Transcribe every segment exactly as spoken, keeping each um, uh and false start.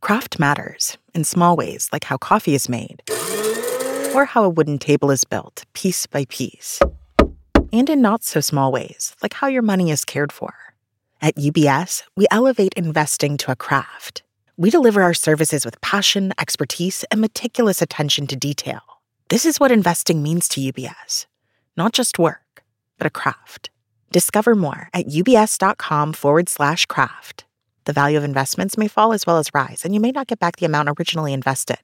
Craft matters in small ways, like how coffee is made, or how a wooden table is built, piece by piece, and in not-so-small ways, like how your money is cared for. At U B S, we elevate investing to a craft. We deliver our services with passion, expertise, and meticulous attention to detail. This is what investing means to U B S. Not just work, but a craft. Discover more at ubs.com forward slash craft. The value of investments may fall as well as rise, and you may not get back the amount originally invested.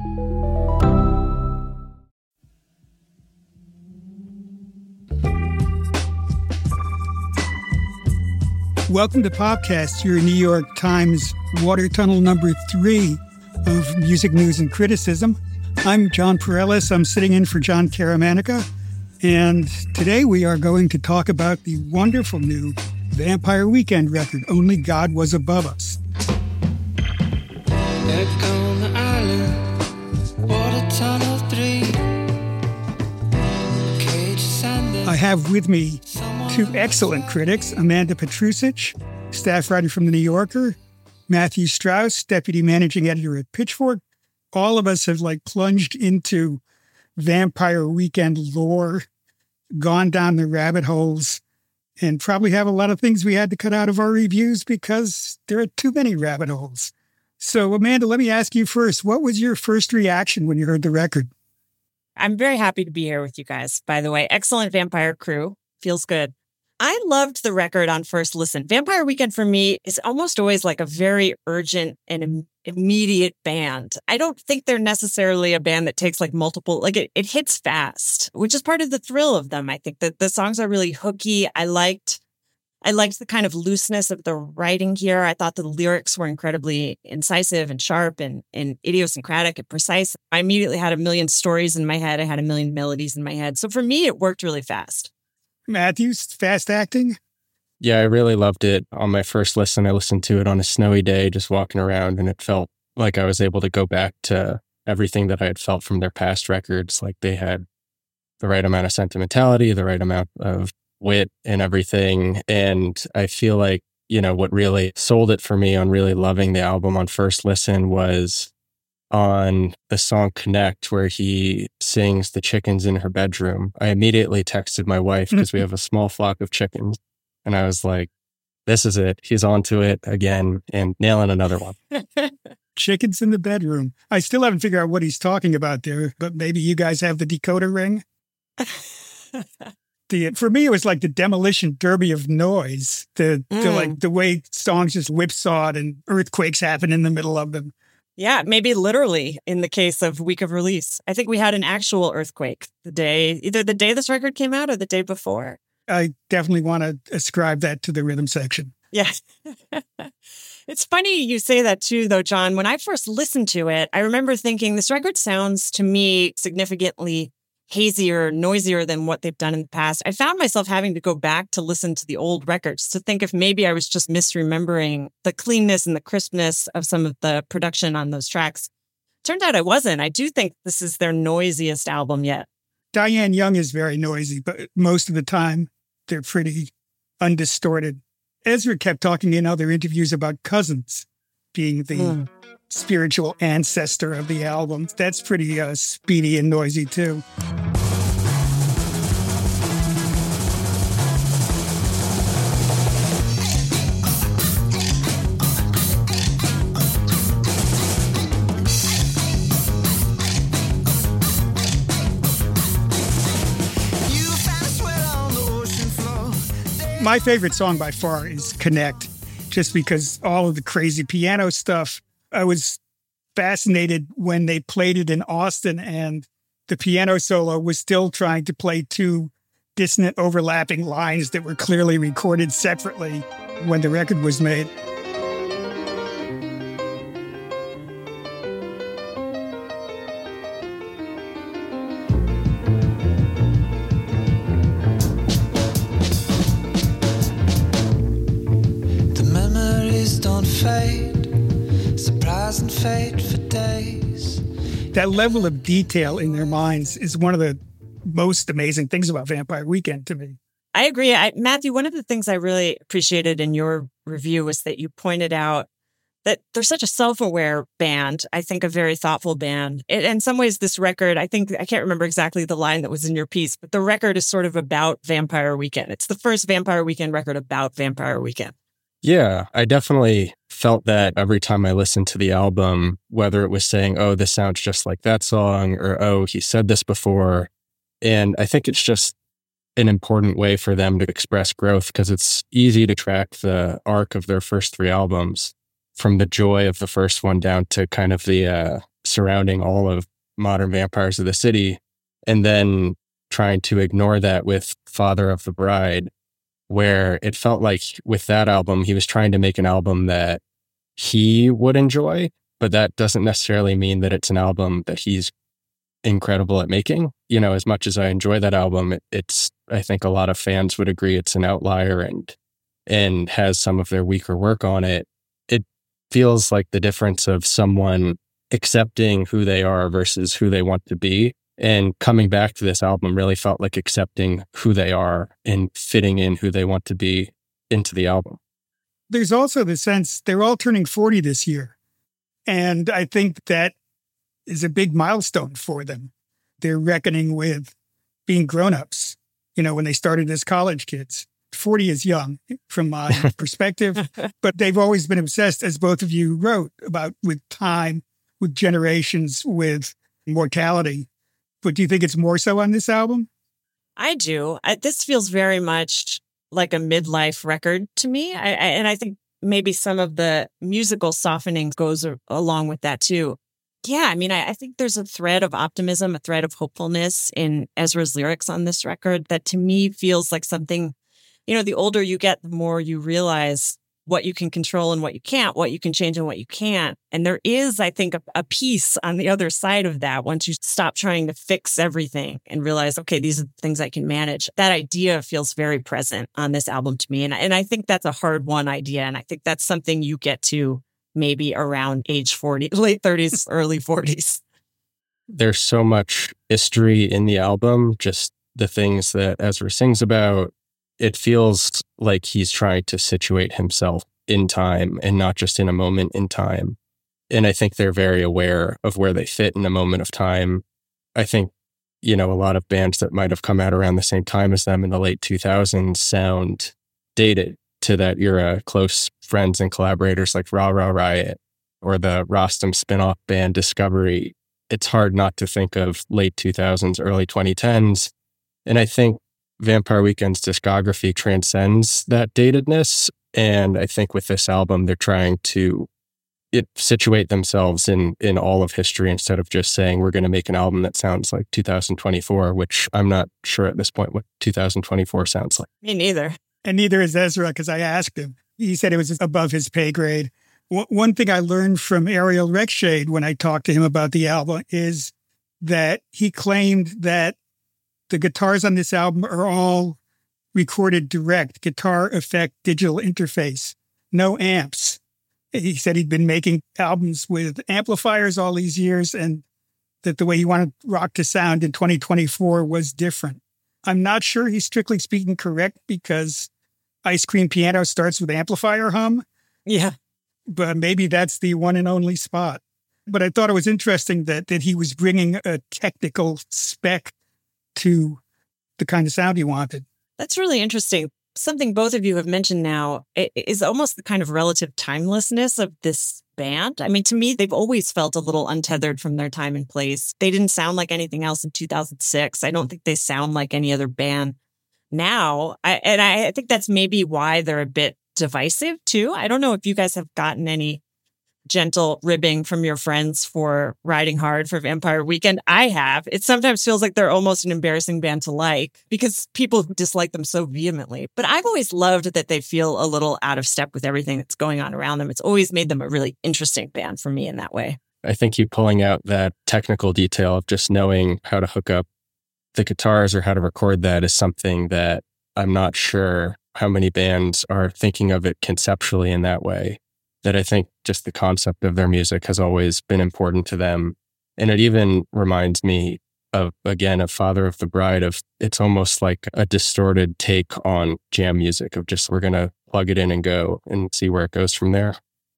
Welcome to Popcast, your New York Times water tunnel number three of music news and criticism. I'm John Perellis. I'm sitting in for John Caramanica. And today we are going to talk about the wonderful new Vampire Weekend record, Only God Was Above Us. Back on the island, water tunnel three. I have with me two excellent critics, Amanda Petrusich, staff writer from The New Yorker, Matthew Strauss, deputy managing editor at Pitchfork. All of us have like plunged into Vampire Weekend lore, gone down the rabbit holes, and probably have a lot of things we had to cut out of our reviews because there are too many rabbit holes. So, Amanda, let me ask you first, what was your first reaction when you heard the record? I'm very happy to be here with you guys, by the way. Excellent Vampire crew. Feels good. I loved the record on first listen. Vampire Weekend for me is almost always like a very urgent and im- immediate band. I don't think they're necessarily a band that takes like multiple, like it, it hits fast, which is part of the thrill of them. I think that the songs are really hooky. I liked, I liked the kind of looseness of the writing here. I thought the lyrics were incredibly incisive and sharp and, and idiosyncratic and precise. I immediately had a million stories in my head. I had a million melodies in my head. So for me, it worked really fast. Matthews, fast acting? Yeah, I really loved it. On my first listen, I listened to it on a snowy day, just walking around, and it felt like I was able to go back to everything that I had felt from their past records. Like they had the right amount of sentimentality, the right amount of wit and everything. And I feel like, you know, what really sold it for me on really loving the album on first listen was on the song Connect, where he sings The Chickens in Her Bedroom. I immediately texted my wife because we have a small flock of chickens. And I was like, this is it. He's onto it again and nailing another one. Chickens in the bedroom. I still haven't figured out what he's talking about there, but maybe you guys have the decoder ring. the For me, it was like the demolition derby of noise. The, mm. the like the way songs just whipsawed and earthquakes happen in the middle of them. Yeah, maybe literally in the case of week of release. I think we had an actual earthquake the day, either the day this record came out or the day before. I definitely want to ascribe that to the rhythm section. Yeah. It's funny you say that too, though, John. When I first listened to it, I remember thinking this record sounds to me significantly hazier, noisier than what they've done in the past. I found myself having to go back to listen to the old records to think if maybe I was just misremembering the cleanness and the crispness of some of the production on those tracks. Turned out I wasn't. I do think this is their noisiest album yet. Diane Young is very noisy, but most of the time they're pretty undistorted. Ezra kept talking in other interviews about Cousins being the mm. spiritual ancestor of the album. That's pretty uh, speedy and noisy, too. My favorite song by far is Connect, just because all of the crazy piano stuff. I was fascinated when they played it in Austin and the piano solo was still trying to play two dissonant overlapping lines that were clearly recorded separately when the record was made. That level of detail in their minds is one of the most amazing things about Vampire Weekend to me. I agree. I, Matthew, one of the things I really appreciated in your review was that you pointed out that they're such a self-aware band. I think a very thoughtful band. It, in some ways, this record, I think, I can't remember exactly the line that was in your piece, but the record is sort of about Vampire Weekend. It's the first Vampire Weekend record about Vampire Weekend. Yeah, I definitely felt that every time I listened to the album, whether it was saying, oh, this sounds just like that song, or, oh, he said this before. And I think it's just an important way for them to express growth, because it's easy to track the arc of their first three albums from the joy of the first one down to kind of the uh, surrounding all of modern vampires of the city, and then trying to ignore that with Father of the Bride, where it felt like with that album, he was trying to make an album that he would enjoy, but that doesn't necessarily mean that it's an album that he's incredible at making. You know, as much as I enjoy that album, it, it's, I think a lot of fans would agree it's an outlier and, and has some of their weaker work on it. It feels like the difference of someone accepting who they are versus who they want to be. And coming back to this album really felt like accepting who they are and fitting in who they want to be into the album. There's also the sense they're all turning forty this year. And I think that is a big milestone for them. They're reckoning with being grown-ups, you know, when they started as college kids. forty is young from my perspective, but they've always been obsessed, as both of you wrote, about with time, with generations, with mortality. But do you think it's more so on this album? I do. I, this feels very much like a midlife record to me. I, I, and I think maybe some of the musical softening goes a, along with that too. Yeah, I mean, I, I think there's a thread of optimism, a thread of hopefulness in Ezra's lyrics on this record that to me feels like something, you know, the older you get, the more you realize what you can control and what you can't, what you can change and what you can't. And there is, I think, a, a piece on the other side of that once you stop trying to fix everything and realize, okay, these are the things I can manage. That idea feels very present on this album to me. And, and I think that's a hard-won idea. And I think that's something you get to maybe around age forty, late thirties, early forties. There's so much history in the album, just the things that Ezra sings about. It feels like he's trying to situate himself in time and not just in a moment in time. And I think they're very aware of where they fit in a moment of time. I think, you know, a lot of bands that might have come out around the same time as them in the late two thousands sound dated to that era. Close friends and collaborators like Rah Rah Riot or the Rostam spin-off band Discovery. It's hard not to think of late two thousands, early twenty tens. And I think Vampire Weekend's discography transcends that datedness. And I think with this album, they're trying to it, situate themselves in, in all of history instead of just saying, we're going to make an album that sounds like two thousand twenty-four, which I'm not sure at this point what two thousand twenty-four sounds like. Me neither. And neither is Ezra, because I asked him. He said it was above his pay grade. W- one thing I learned from Ariel Rechtshaid when I talked to him about the album is that he claimed that the guitars on this album are all recorded direct, guitar effect, digital interface, no amps. He said he'd been making albums with amplifiers all these years and that the way he wanted rock to sound in twenty twenty-four was different. I'm not sure he's strictly speaking correct because Ice Cream Piano starts with amplifier hum. Yeah. But maybe that's the one and only spot. But I thought it was interesting that that he was bringing a technical spec to the kind of sound he wanted. That's really interesting. Something both of you have mentioned now is almost the kind of relative timelessness of this band. I mean, to me, they've always felt a little untethered from their time and place. They didn't sound like anything else in two thousand six. I don't think they sound like any other band now. I, and I think that's maybe why they're a bit divisive, too. I don't know if you guys have gotten any gentle ribbing from your friends for riding hard for Vampire Weekend. I have. It sometimes feels like they're almost an embarrassing band to like because people dislike them so vehemently. But I've always loved that they feel a little out of step with everything that's going on around them. It's always made them a really interesting band for me in that way. I think you pulling out that technical detail of just knowing how to hook up the guitars or how to record that is something that I'm not sure how many bands are thinking of it conceptually in that way. That I think just the concept of their music has always been important to them. And it even reminds me of, again, of Father of the Bride, of it's almost like a distorted take on jam music of just, we're going to plug it in and go and see where it goes from there.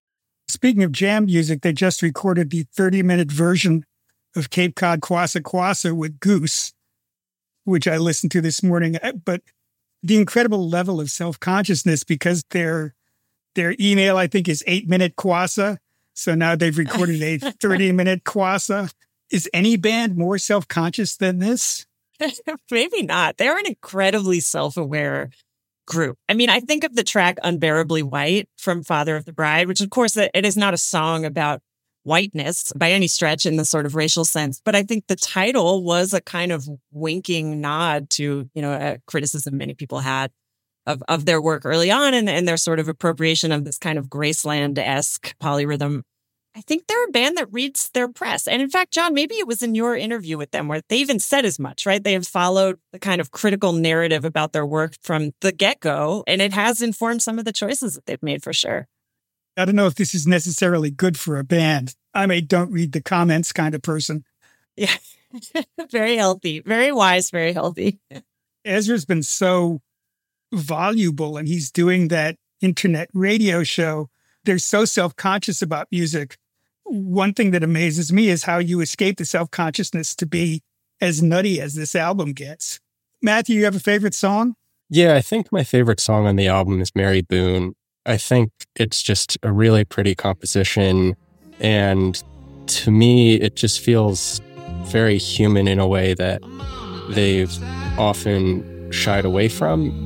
Speaking of jam music, they just recorded the thirty-minute version of Cape Cod Kwassa Kwassa with Goose, which I listened to this morning. But the incredible level of self-consciousness, because their their email, I think, is eight-minute Kwassa. So now they've recorded a thirty-minute Kwassa. Is any band more self-conscious than this? Maybe not. They're an incredibly self-aware group. I mean, I think of the track Unbearably White from Father of the Bride, which of course it is not a song about whiteness by any stretch in the sort of racial sense. But I think the title was a kind of winking nod to, you know, a criticism many people had of, of their work early on and, and their sort of appropriation of this kind of Graceland-esque polyrhythm. I think they're a band that reads their press. And in fact, John, maybe it was in your interview with them where they even said as much, right? They have followed the kind of critical narrative about their work from the get-go, and it has informed some of the choices that they've made for sure. I don't know if this is necessarily good for a band. I'm a don't read the comments kind of person. Yeah, very healthy, very wise, very healthy. Ezra's been so voluble, and he's doing that internet radio show. They're so self-conscious about music. One thing that amazes me is how you escape the self-consciousness to be as nutty as this album gets. Matthew, you have a favorite song? Yeah, I think my favorite song on the album is Mary Boone. I think it's just a really pretty composition. And to me, it just feels very human in a way that they've often shied away from.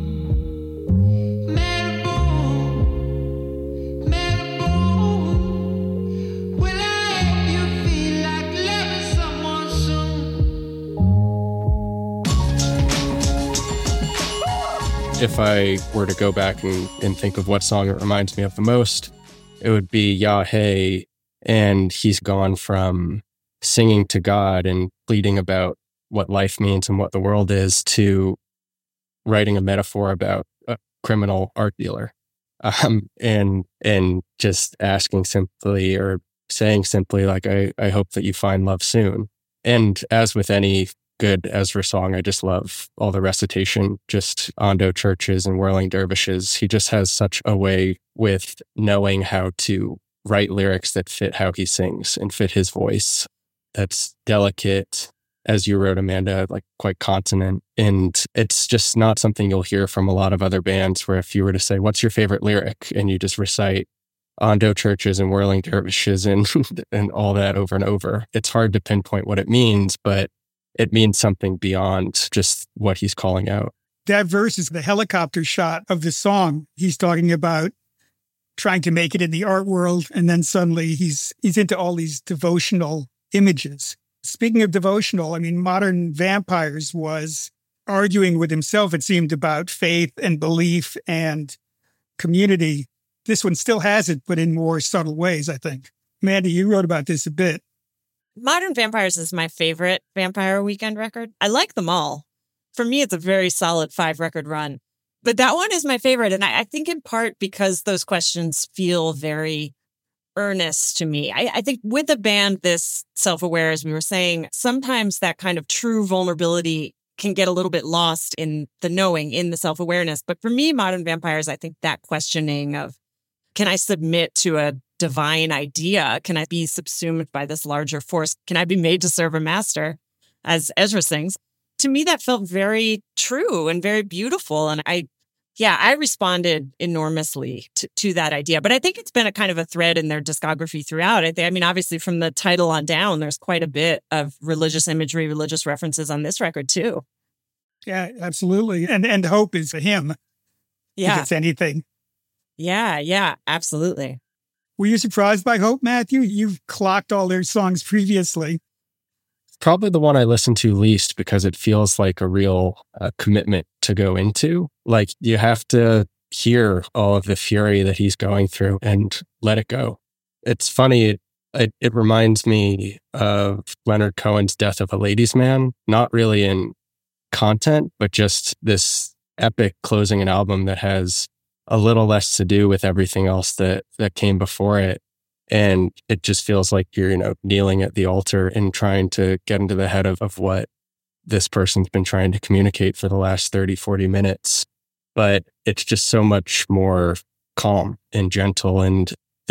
If I were to go back and, and think of what song it reminds me of the most, it would be Ya Hey. And he's gone from singing to God and pleading about what life means and what the world is to writing a metaphor about a criminal art dealer. Um, and and just asking simply or saying simply, like, I, I hope that you find love soon. And as with any good Ezra song, I just love all the recitation, just Ondo churches and whirling dervishes. He just has such a way with knowing how to write lyrics that fit how he sings and fit his voice. That's delicate, as you wrote, Amanda, like quite consonant. And it's just not something you'll hear from a lot of other bands where if you were to say, what's your favorite lyric? And you just recite Ondo churches and whirling dervishes and, and all that over and over. It's hard to pinpoint what it means, but it means something beyond just what he's calling out. That verse is the helicopter shot of the song. He's talking about trying to make it in the art world, and then suddenly he's he's into all these devotional images. Speaking of devotional, I mean, Modern Vampires was arguing with himself, it seemed, about faith and belief and community. This one still has it, but in more subtle ways, I think. Mandy, you wrote about this a bit. Modern Vampires is my favorite Vampire Weekend record. I like them all. For me, it's a very solid five-record run. But that one is my favorite, and I, I think in part because those questions feel very earnest to me. I, I think with a band this self-aware, as we were saying, sometimes that kind of true vulnerability can get a little bit lost in the knowing, in the self-awareness. But for me, Modern Vampires, I think that questioning of, can I submit to a divine idea? Can I be subsumed by this larger force? Can I be made to serve a master, as Ezra sings? To me, that felt very true and very beautiful. And I, yeah, I responded enormously to, to that idea. But I think it's been a kind of a thread in their discography throughout. I, think, I mean, obviously from the title on down, there's quite a bit of religious imagery, religious references on this record too. Yeah, absolutely. And and hope is a hymn, yeah. if it's anything. Yeah, yeah, absolutely. Were you surprised by Hope, Matthew? You've clocked all their songs previously. Probably the one I listen to least because it feels like a real uh, commitment to go into. Like you have to hear all of the fury that he's going through and let it go. It's funny. It, it reminds me of Leonard Cohen's Death of a Ladies' Man, not really in content, but just this epic closing an album that has a little less to do with everything else that, that came before it. And it just feels like you're, you know, kneeling at the altar and trying to get into the head of, of what this person's been trying to communicate for the last thirty, forty minutes. But it's just so much more calm and gentle. And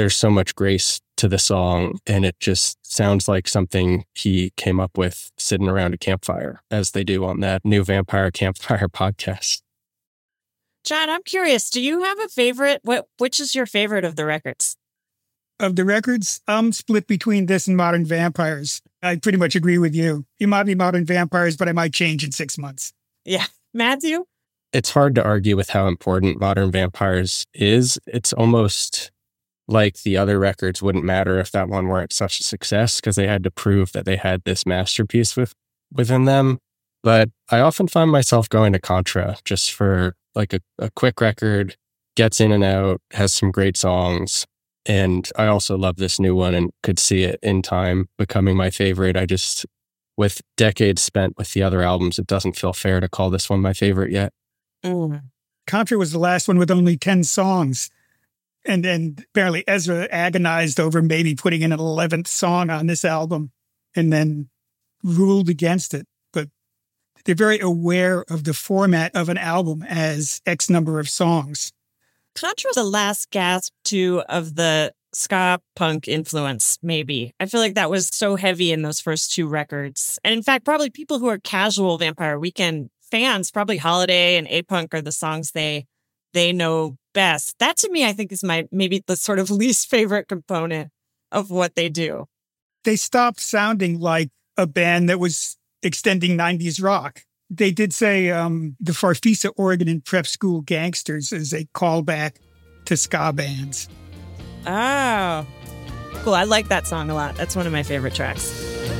there's so much grace to the song, and it just sounds like something he came up with sitting around a campfire, as they do on that new Vampire Campfire podcast. John, I'm curious, do you have a favorite? What which is your favorite of the records? Of the records, I'm split between this and Modern Vampires. I pretty much agree with you. You might be Modern Vampires, but I might change in six months. Yeah. Matthew? It's hard to argue with how important Modern Vampires is. It's almost like the other records wouldn't matter if that one weren't such a success, because they had to prove that they had this masterpiece with, within them. But I often find myself going to Contra just for like a, a quick record, gets in and out, has some great songs. And I also love this new one and could see it in time becoming my favorite. I just, with decades spent with the other albums, it doesn't feel fair to call this one my favorite yet. Mm. Contra was the last one with only ten songs. And and apparently Ezra agonized over maybe putting in an eleventh song on this album and then ruled against it. But they're very aware of the format of an album as X number of songs. Contra's the last gasp, too, of the ska punk influence, maybe. I feel like that was so heavy in those first two records. And in fact, probably people who are casual Vampire Weekend fans, probably Holiday and A-Punk are the songs they they know best. That, to me, I think is my maybe the sort of least favorite component of what they do. They stopped sounding like a band that was extending nineties rock. They did say um, the Farfisa, Oregon and Prep School Gangsters is a callback to ska bands. Oh, cool. I like that song a lot. That's one of my favorite tracks.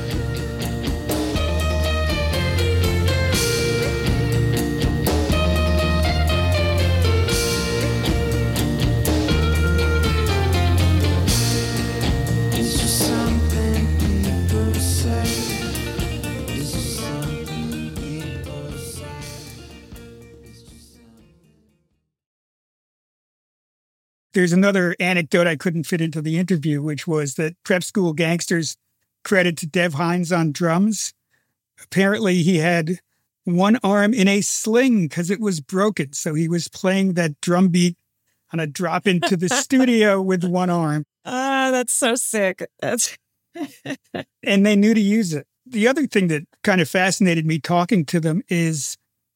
There's another anecdote I couldn't fit into the interview, which was that Prep School Gangsters credit to Dev Hynes on drums. Apparently he had one arm in a sling because it was broken. So he was playing that drum beat on a drop into the studio with one arm. Ah, uh, that's so sick. That's and they knew to use it. The other thing that kind of fascinated me talking to them is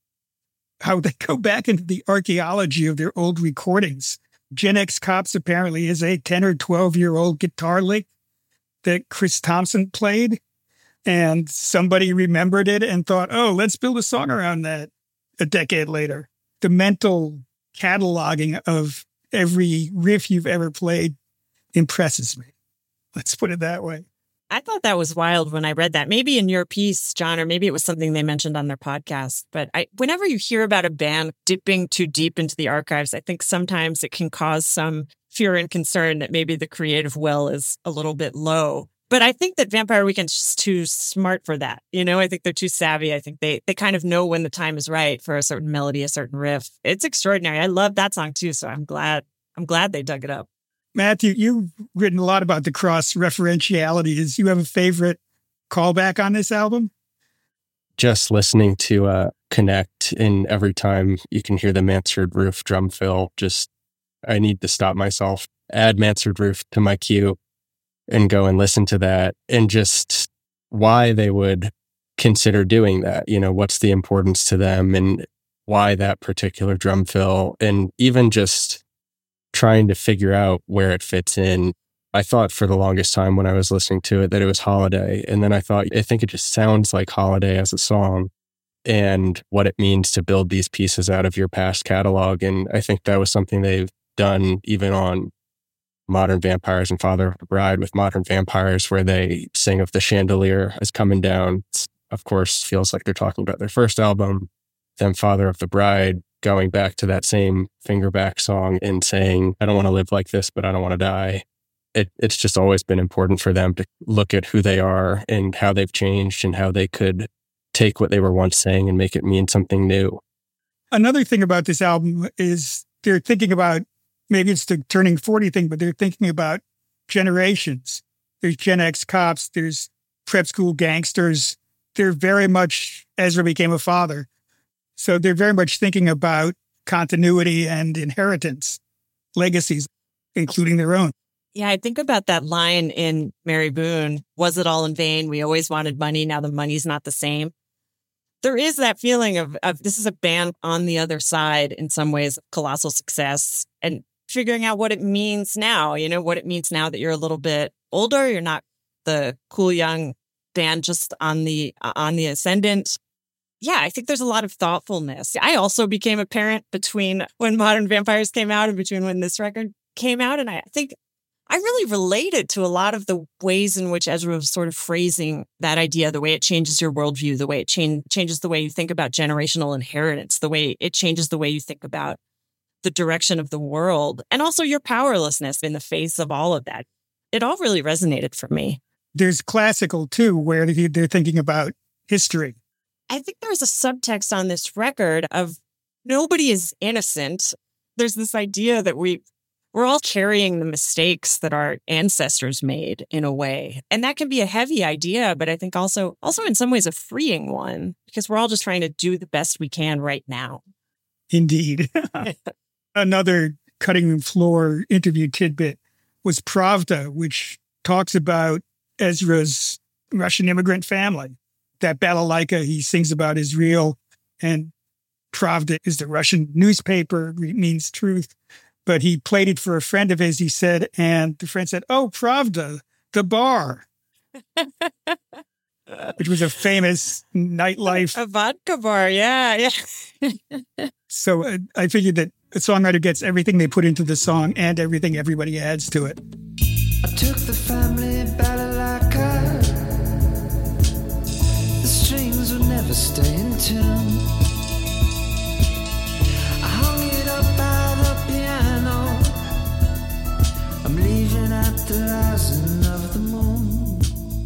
how they go back into the archaeology of their old recordings. Gen X Cops apparently is a ten or twelve year old guitar lick that Chris Thompson played. And somebody remembered it and thought, oh, let's build a song around that a decade later. The mental cataloging of every riff you've ever played impresses me. Let's put it that way. I thought that was wild when I read that. Maybe in your piece, John, or maybe it was something they mentioned on their podcast. But I, whenever you hear about a band dipping too deep into the archives, I think sometimes it can cause some fear and concern that maybe the creative well is a little bit low. But I think that Vampire Weekend's just too smart for that. You know, I think they're too savvy. I think they they kind of know when the time is right for a certain melody, a certain riff. It's extraordinary. I love that song too. So I'm glad, I'm glad they dug it up. Matthew, you've written a lot about the cross-referentialities. You have a favorite callback on this album? Just listening to uh, Connect, and every time you can hear the Mansard Roof drum fill, just, I need to stop myself, add Mansard Roof to my queue and go and listen to that, and just why they would consider doing that. You know, what's the importance to them and why that particular drum fill, and even just trying to figure out where it fits in. I thought for the longest time when I was listening to it that it was Holiday. And then I thought, I think it just sounds like Holiday as a song and what it means to build these pieces out of your past catalog. And I think that was something they've done even on Modern Vampires and Father of the Bride with Modern Vampires, where they sing of the chandelier as coming down. It's, of course, feels like they're talking about their first album. Then Father of the Bride going back to that same Fingerback song and saying, I don't want to live like this, but I don't want to die. It, it's just always been important for them to look at who they are and how they've changed and how they could take what they were once saying and make it mean something new. Another thing about this album is they're thinking about, maybe it's the turning forty thing, but they're thinking about generations. There's Gen X Cops, there's Prep School Gangsters. They're very much, Ezra became a father. So they're very much thinking about continuity and inheritance, legacies, including their own. Yeah, I think about that line in Mary Boone, was it all in vain? We always wanted money. Now the money's not the same. There is that feeling of, of this is a band on the other side in some ways of colossal success and figuring out what it means now, you know, what it means now that you're a little bit older. You're not the cool young band just on the on the ascendant. Yeah, I think there's a lot of thoughtfulness. I also became a parent between when Modern Vampires came out and between when this record came out. And I think I really related to a lot of the ways in which Ezra was sort of phrasing that idea, the way it changes your worldview, the way it change, changes the way you think about generational inheritance, the way it changes the way you think about the direction of the world, and also your powerlessness in the face of all of that. It all really resonated for me. There's classical, too, where they're thinking about history. I think there's a subtext on this record of nobody is innocent. There's this idea that we We're all carrying the mistakes that our ancestors made in a way. And that can be a heavy idea, but I think also, also in some ways a freeing one, because we're all just trying to do the best we can right now. Indeed. Another cutting room floor interview tidbit was Pravda, which talks about Ezra's Russian immigrant family. That balalaika he sings about is real, and Pravda is the Russian newspaper, it means truth. But he played it for a friend of his, he said, and the friend said, "Oh, Pravda, the bar," which was a famous nightlife. A vodka bar, yeah, yeah. So uh, I figured that a songwriter gets everything they put into the song and everything everybody adds to it. I took the family balalaika. The strings would never stay in tune. I hung it up by the piano. I'm leaving at the rising of the moon.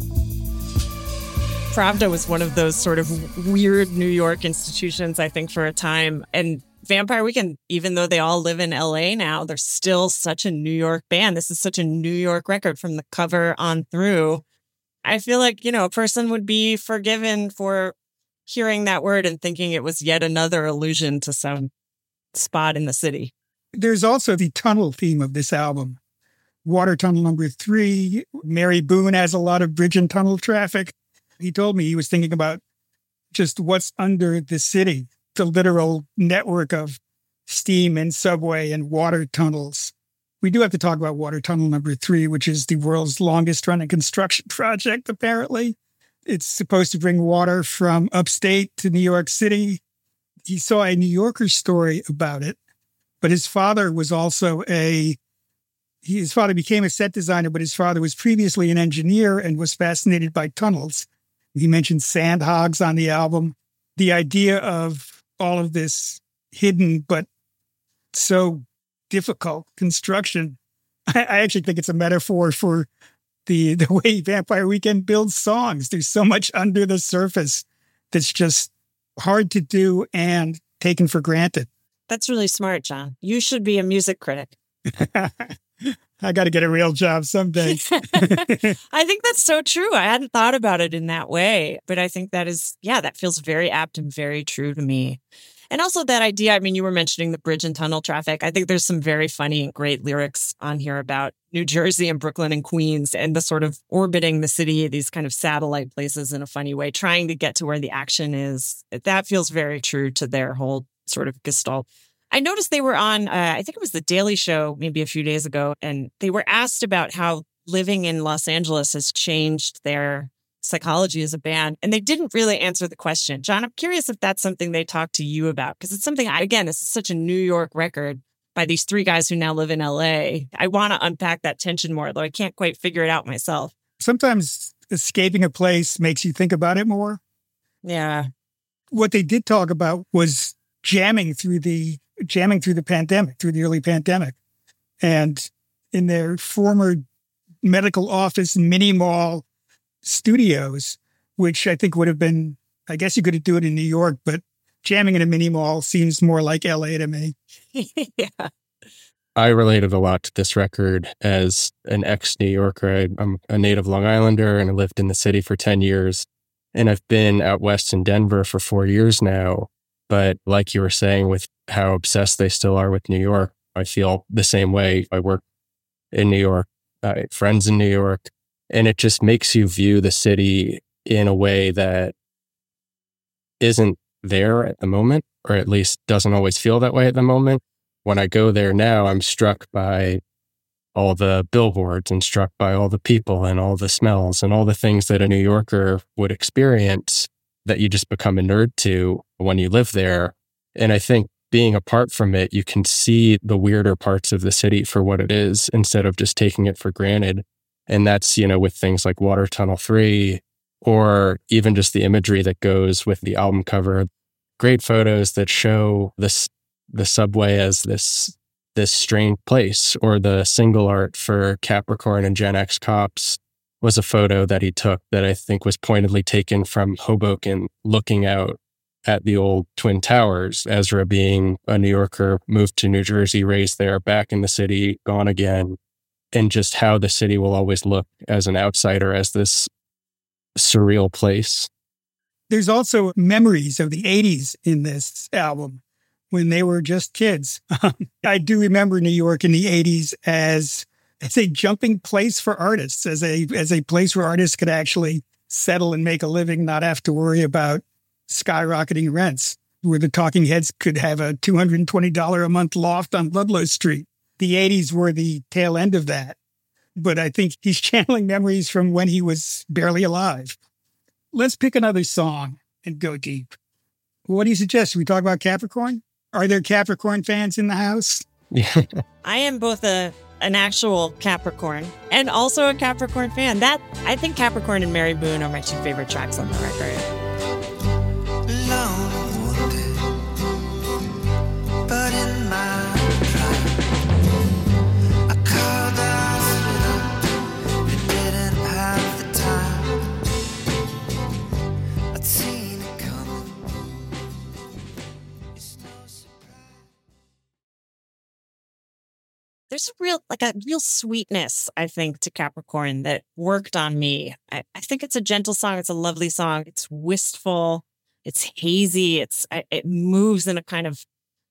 Pravda was one of those sort of weird New York institutions, I think, for a time. And Vampire Weekend, even though they all live in L A now, they're still such a New York band. This is such a New York record from the cover on through. I feel like, you know, a person would be forgiven for hearing that word and thinking it was yet another allusion to some spot in the city. There's also the tunnel theme of this album. Water Tunnel number three. Mary Boone has a lot of bridge and tunnel traffic. He told me he was thinking about just what's under the city, the literal network of steam and subway and water tunnels. We do have to talk about Water Tunnel number three, which is the world's longest running construction project, apparently. It's supposed to bring water from upstate to New York City. He saw a New Yorker story about it, but his father was also a, his father became a set designer, but his father was previously an engineer and was fascinated by tunnels. He mentioned sand hogs on the album. The idea of all of this hidden but so difficult construction, I, I actually think it's a metaphor for the, the way Vampire Weekend builds songs. There's so much under the surface that's just hard to do and taken for granted. That's really smart, John. You should be a music critic. I got to get a real job someday. I think that's so true. I hadn't thought about it in that way, but I think that is, yeah, that feels very apt and very true to me. And also that idea, I mean, you were mentioning the bridge and tunnel traffic. I think there's some very funny and great lyrics on here about New Jersey and Brooklyn and Queens and the sort of orbiting the city, these kind of satellite places in a funny way, trying to get to where the action is. That feels very true to their whole sort of gestalt. I noticed they were on, uh, I think it was The Daily Show maybe a few days ago, and they were asked about how living in Los Angeles has changed their psychology as a band, and they didn't really answer the question. John, I'm curious if that's something they talked to you about, because it's something, I, again, this is such a New York record by these three guys who now live in L A. I want to unpack that tension more, though I can't quite figure it out myself. Sometimes escaping a place makes you think about it more. Yeah. What they did talk about was jamming through the jamming through the pandemic, through the early pandemic. And in their former medical office mini mall studios, which I think would have been, I guess you could do it in New York, but jamming in a mini mall seems more like L A to me. Yeah. I related a lot to this record as an ex-New Yorker. I, I'm a native Long Islander and I lived in the city for ten years. And I've been out west in Denver for four years now. But like you were saying, with how obsessed they still are with New York, I feel the same way. I work in New York uh, friends in New York. And it just makes you view the city in a way that isn't there at the moment, or at least doesn't always feel that way at the moment. When I go there now, I'm struck by all the billboards and struck by all the people and all the smells and all the things that a New Yorker would experience that you just become a nerd to when you live there. And I think being apart from it, you can see the weirder parts of the city for what it is instead of just taking it for granted. And that's, you know, with things like Water Tunnel three, or even just the imagery that goes with the album cover. Great photos that show this the subway as this this strange place, or the single art for Capricorn and Gen X Cops was a photo that he took that I think was pointedly taken from Hoboken, looking out at the old Twin Towers. Ezra, being a New Yorker, moved to New Jersey, raised there, back in the city, gone again, and just how the city will always look as an outsider, as this surreal place. There's also memories of the eighties in this album when they were just kids. I do remember New York in the eighties as, as a jumping place for artists, as a as a place where artists could actually settle and make a living, not have to worry about skyrocketing rents, where the Talking Heads could have a two hundred twenty dollars a month loft on Ludlow Street. The eighties were the tail end of that. But I think he's channeling memories from when he was barely alive. Let's pick another song and go deep. What do you suggest? Should we talk about Capricorn? Are there Capricorn fans in the house? Yeah. I am both a an actual Capricorn and also a Capricorn fan. That I think Capricorn and Mary Boone are my two favorite tracks on the record. But in my pride, I called the hospital. You didn't have the time. I'd seen it coming. It's no surprise. There's a real, like a real sweetness, I think, to Capricorn that worked on me. I, I think it's a gentle song. It's a lovely song. It's wistful. It's hazy. It's it moves in a kind of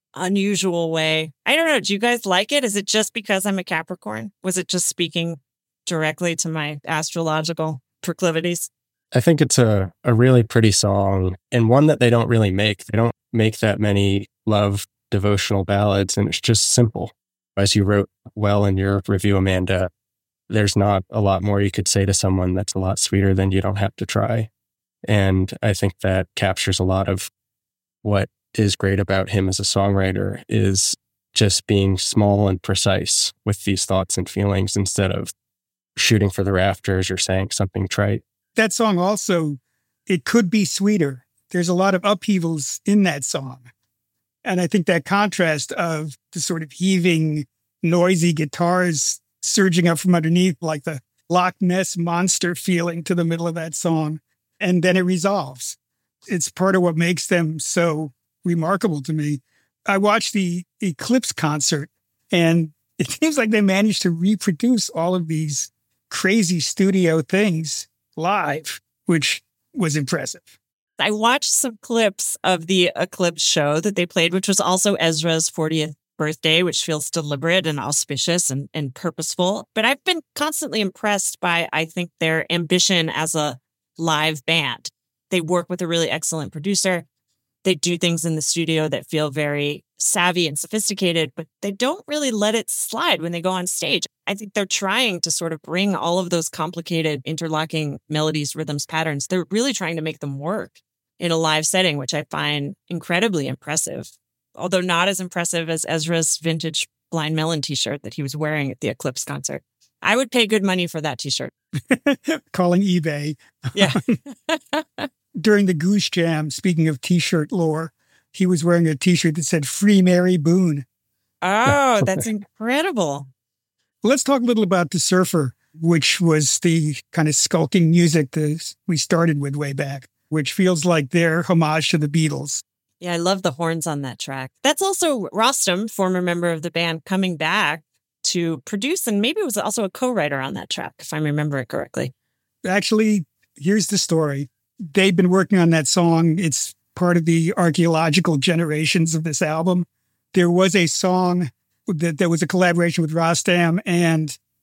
unusual way. I don't know. Do you guys like it? Is it just because I'm a Capricorn? Was it just speaking directly to my astrological proclivities? I think it's a, a really pretty song, and one that they don't really make. They don't make that many love devotional ballads, and it's just simple. As you wrote well in your review, Amanda, there's not a lot more you could say to someone that's a lot sweeter than You Don't Have to Try. And I think that captures a lot of what is great about him as a songwriter, is just being small and precise with these thoughts and feelings instead of shooting for the rafters or saying something trite. That song also, it could be sweeter. There's a lot of upheavals in that song. And I think that contrast of the sort of heaving, noisy guitars surging up from underneath, like the Loch Ness monster feeling to the middle of that song, and then it resolves. It's part of what makes them so remarkable to me. I watched the Eclipse concert, and it seems like they managed to reproduce all of these crazy studio things live, which was impressive. I watched some clips of the Eclipse show that they played, which was also Ezra's fortieth birthday, which feels deliberate and auspicious and, and purposeful. But I've been constantly impressed by, I think, their ambition as a live band. They work with a really excellent producer. They do things in the studio that feel very savvy and sophisticated, but they don't really let it slide when they go on stage. I think they're trying to sort of bring all of those complicated interlocking melodies, rhythms, patterns. They're really trying to make them work in a live setting, which I find incredibly impressive, although not as impressive as Ezra's vintage Blind Melon t-shirt that he was wearing at the Eclipse concert. I would pay good money for that t-shirt. Calling eBay. Yeah. During the Goose Jam, speaking of t-shirt lore, he was wearing a t-shirt that said Free Mary Boone. Oh, that's incredible. Let's talk a little about The Surfer, which was the kind of skulking music that we started with way back, which feels like their homage to the Beatles. Yeah, I love the horns on that track. That's also Rostam, former member of the band, coming back to produce, and maybe it was also a co-writer on that track, if I remember it correctly. Actually, here's the story. They've been working on that song. It's part of the archaeological generations of this album. There was a song that, that was a collaboration with Rostam, and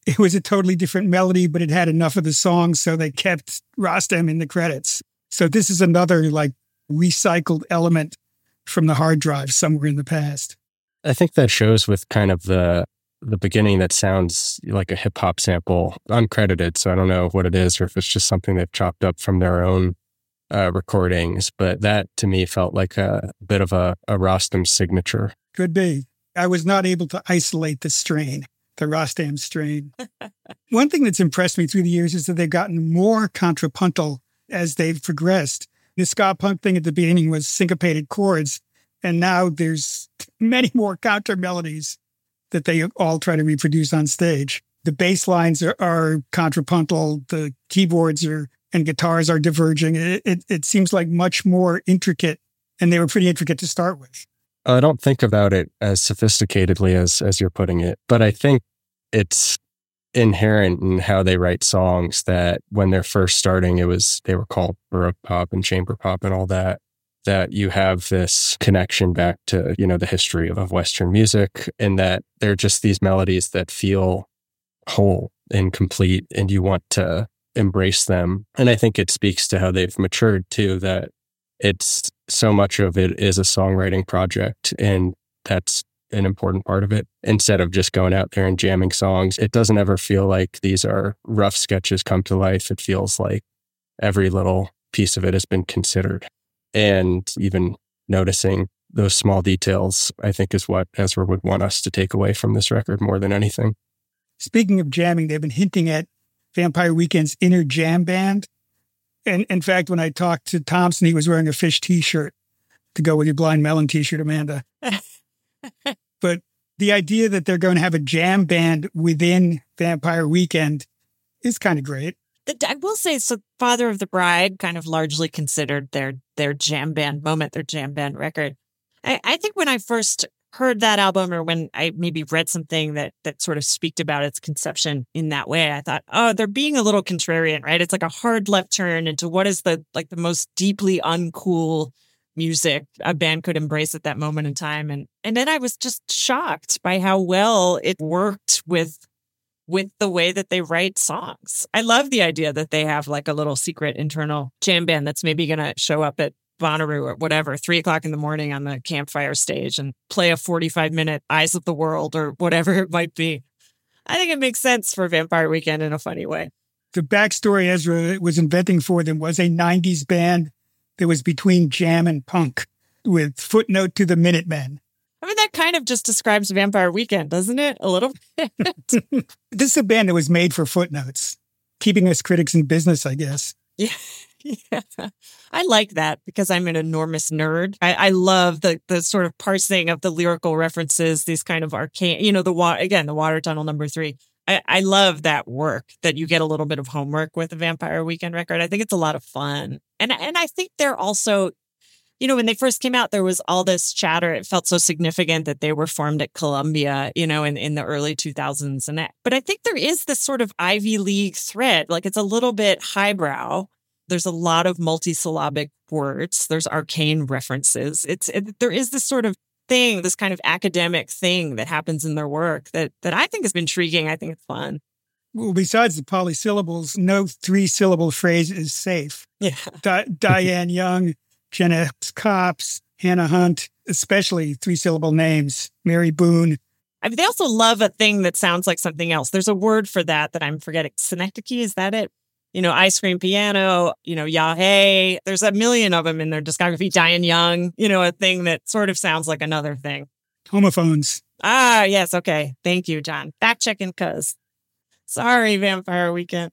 it was a totally different melody, but it had enough of the song, so they kept Rostam in the credits. So this is another like recycled element from the hard drive somewhere in the past. I think that shows with kind of the the beginning that sounds like a hip hop sample, uncredited. So I don't know what it is or if it's just something they've chopped up from their own uh, recordings. But that to me felt like a bit of a, a Rostam signature. Could be. I was not able to isolate the strain, the Rostam strain. One thing that's impressed me through the years is that they've gotten more contrapuntal as they've progressed. The ska punk thing at the beginning was syncopated chords, and now there's many more counter melodies that they all try to reproduce on stage. The bass lines are, are contrapuntal, the keyboards are and guitars are diverging. It, it, it seems like much more intricate, and they were pretty intricate to start with. I don't think about it as sophisticatedly as as you're putting it, but I think it's inherent in how they write songs that when they're first starting, it was they were called baroque pop and chamber pop and all that. That you have this connection back to, you know, the history of Western music, and that they're just these melodies that feel whole and complete, and you want to embrace them. And I think it speaks to how they've matured too, that it's so much of it is a songwriting project, and that's an important part of it. Instead of just going out there and jamming songs, it doesn't ever feel like these are rough sketches come to life. It feels like every little piece of it has been considered. And even noticing those small details, I think, is what Ezra would want us to take away from this record more than anything. Speaking of jamming, they've been hinting at Vampire Weekend's inner jam band. And in fact, when I talked to Thompson, he was wearing a Fish t-shirt to go with your Blind Melon t-shirt, Amanda. But the idea that they're going to have a jam band within Vampire Weekend is kind of great. I will say, so Father of the Bride kind of largely considered their their jam band moment, their jam band record. I, I think when I first heard that album, or when I maybe read something that that sort of speaked about its conception in that way, I thought, oh, they're being a little contrarian, right? It's like a hard left turn into what is the like the most deeply uncool music a band could embrace at that moment in time. And and then I was just shocked by how well it worked with with the way that they write songs. I love the idea that they have like a little secret internal jam band that's maybe going to show up at Bonnaroo or whatever, three o'clock in the morning on the campfire stage and play a forty-five minute Eyes of the World or whatever it might be. I think it makes sense for Vampire Weekend in a funny way. The backstory Ezra was inventing for them was a nineties band that was between jam and punk with Footnote to the Minutemen. I mean, that kind of just describes Vampire Weekend, doesn't it? A little bit. This is a band that was made for Footnotes, keeping us critics in business, I guess. Yeah. Yeah. I like that because I'm an enormous nerd. I, I love the the sort of parsing of the lyrical references, these kind of arcane, you know, the water, again, the Water Tunnel number three. I, I love that work, that you get a little bit of homework with a Vampire Weekend record. I think it's a lot of fun. And, and I think they're also, you know, when they first came out, there was all this chatter. It felt so significant that they were formed at Columbia, you know, in, in the early two thousands. And that, but I think there is this sort of Ivy League thread. Like it's a little bit highbrow. There's a lot of multisyllabic words. There's arcane references. It's it, there is this sort of thing, this kind of academic thing that happens in their work that that I think is intriguing. I think it's fun. Well, besides the polysyllables, no three-syllable phrase is safe. Yeah. Di- Diane Young, Jenna Cops, Hannah Hunt, especially three-syllable names, Mary Boone. I mean, they also love a thing that sounds like something else. There's a word for that that I'm forgetting. Synecdoche, is that it? You know, Ice Cream Piano, you know, Yahé. There's a million of them in their discography. Diane Young, you know, a thing that sort of sounds like another thing. Homophones. Ah, yes. Okay. Thank you, John. Fact checking, cuz. Sorry, Vampire Weekend.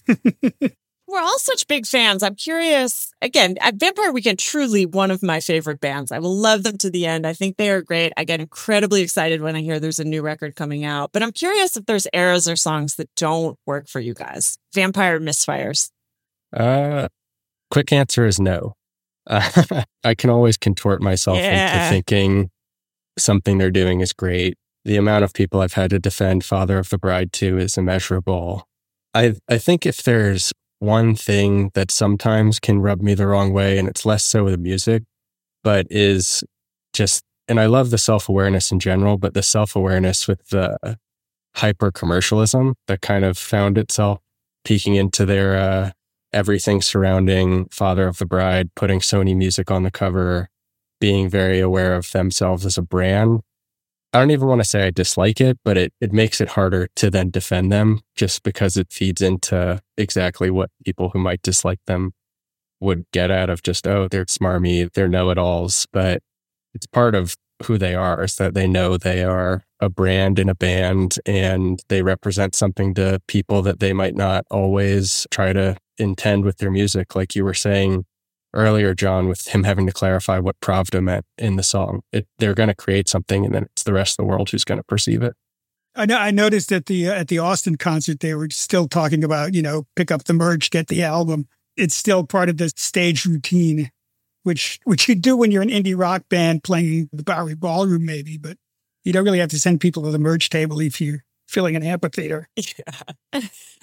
We're all such big fans. I'm curious. Again, Vampire Weekend, truly one of my favorite bands. I will love them to the end. I think they are great. I get incredibly excited when I hear there's a new record coming out. But I'm curious if there's eras or songs that don't work for you guys. Vampire misfires. Uh, quick answer is no. Uh, I can always contort myself Yeah. into thinking something they're doing is great. The amount of people I've had to defend Father of the Bride to is immeasurable. I I think if there's one thing that sometimes can rub me the wrong way, and it's less so with music, but is just, and I love the self-awareness in general, but the self-awareness with the hyper commercialism that kind of found itself peeking into their uh, everything surrounding Father of the Bride, putting Sony Music on the cover, being very aware of themselves as a brand. I don't even want to say I dislike it, but it, it makes it harder to then defend them just because it feeds into exactly what people who might dislike them would get out of just, oh, they're smarmy, they're know-it-alls. But it's part of who they are, is that they know they are a brand in a band and they represent something to people that they might not always try to intend with their music. Like you were saying earlier, John, with him having to clarify what Pravda meant in the song. It, they're going to create something and then it's the rest of the world who's going to perceive it. I know. I noticed at the uh, at the Austin concert, they were still talking about, you know, pick up the merch, get the album. It's still part of the stage routine, which which you do when you're an indie rock band playing the Bowery Ballroom, maybe, but you don't really have to send people to the merch table if you're filling an amphitheater. Yeah.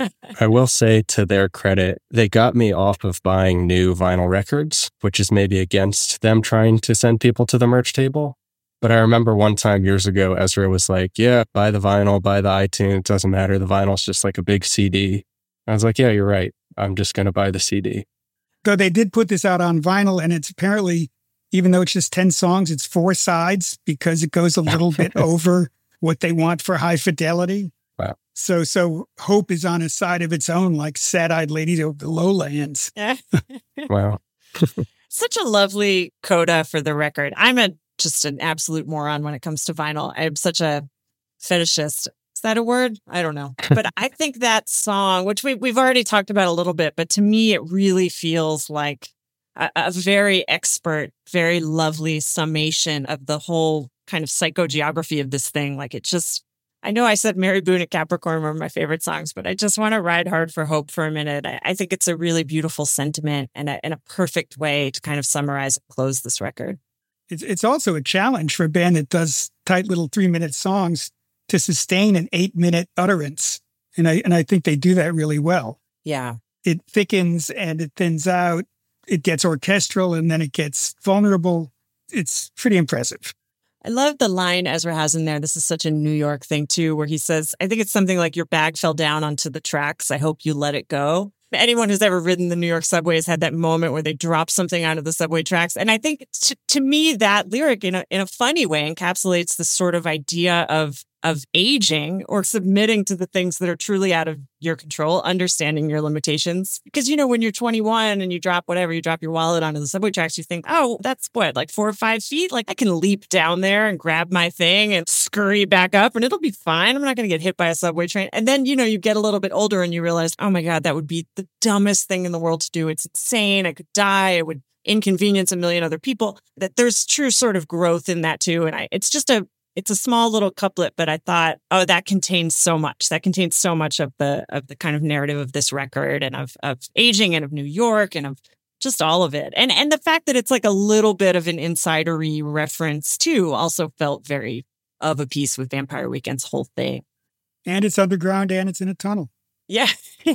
I will say, to their credit, they got me off of buying new vinyl records, which is maybe against them trying to send people to the merch table. But I remember one time years ago, Ezra was like, yeah, buy the vinyl, buy the iTunes, it doesn't matter. The vinyl's just like a big C D. I was like, yeah, you're right. I'm just going to buy the C D. Though they did put this out on vinyl, and it's apparently, even though it's just ten songs, it's four sides because it goes a little bit over what they want for high fidelity. Wow. So so Hope is on a side of its own, like Sad-Eyed Lady of the Lowlands. Wow. Such a lovely coda for the record. I'm a just an absolute moron when it comes to vinyl. I'm such a fetishist. Is that a word? I don't know. But I think that song, which we, we've already talked about a little bit, but to me, it really feels like a, a very expert, very lovely summation of the whole kind of psychogeography of this thing. Like it just, I know I said Mary Boone at Capricorn were my favorite songs, but I just want to ride hard for hope for a minute. I, I think it's a really beautiful sentiment and a, and a perfect way to kind of summarize and close this record. It's it's also a challenge for a band that does tight little three-minute songs to sustain an eight-minute utterance. And I and I think they do that really well. Yeah. It thickens and it thins out. It gets orchestral and then it gets vulnerable. It's pretty impressive. I love the line Ezra has in there. This is such a New York thing, too, where he says, I think it's something like, your bag fell down onto the tracks. I hope you let it go. Anyone who's ever ridden the New York subway has had that moment where they drop something onto the subway tracks. And I think to, to me, that lyric in a, in a funny way encapsulates this sort of idea of of aging or submitting to the things that are truly out of your control, understanding your limitations. Because, you know, when you're twenty-one and you drop whatever, you drop your wallet onto the subway tracks, you think, oh, that's what, like four or five feet? Like I can leap down there and grab my thing and scurry back up and it'll be fine. I'm not going to get hit by a subway train. And then, you know, you get a little bit older and you realize, oh my God, that would be the dumbest thing in the world to do. It's insane. I could die. It would inconvenience a million other people. That there's true sort of growth in that too. And I, it's just a, It's a small little couplet, but I thought, oh, that contains so much. That contains so much of the of the kind of narrative of this record and of of aging and of New York and of just all of it. And and the fact that it's like a little bit of an insidery reference too also felt very of a piece with Vampire Weekend's whole thing. And it's underground and it's in a tunnel. Yeah,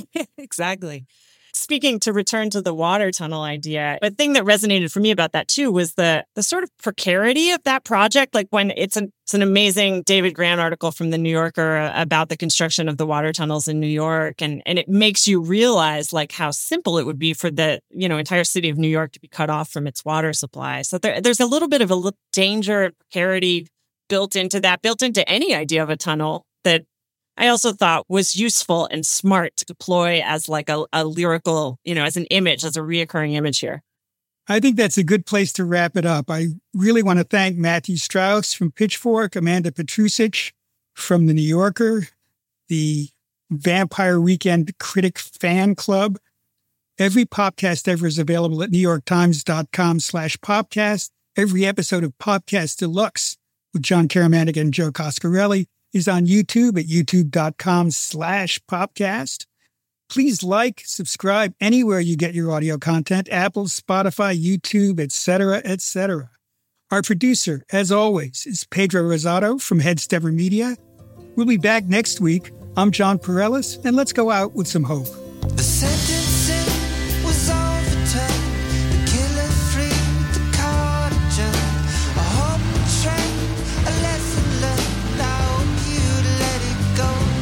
exactly. Speaking to return to the water tunnel idea, the thing that resonated for me about that too was the the sort of precarity of that project. Like when it's an it's an amazing David Grant article from the New Yorker about the construction of the water tunnels in New York, and and it makes you realize like how simple it would be for the you know entire city of New York to be cut off from its water supply. So there, there's a little bit of a little danger and precarity built into that, built into any idea of a tunnel that I also thought was useful and smart to deploy as like a, a lyrical, you know, as an image, as a reoccurring image here. I think that's a good place to wrap it up. I really want to thank Matthew Strauss from Pitchfork, Amanda Petrusic from The New Yorker, the Vampire Weekend Critic Fan Club. Every podcast ever is available at newyorktimes.com slash podcast. Every episode of Podcast Deluxe with John Karamantic and Joe Coscarelli is on YouTube at youtube.com slash popcast. Please like, subscribe anywhere you get your audio content, Apple, Spotify, YouTube, et cetera, et cetera. Our producer, as always, is Pedro Rosado from Headstepper Media. We'll be back next week. I'm John Perellis, and let's go out with some hope. The sentencing was overturned. The killer freed the cardigan. A hope train, a lesson learned. I hope you'd let it go.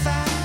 find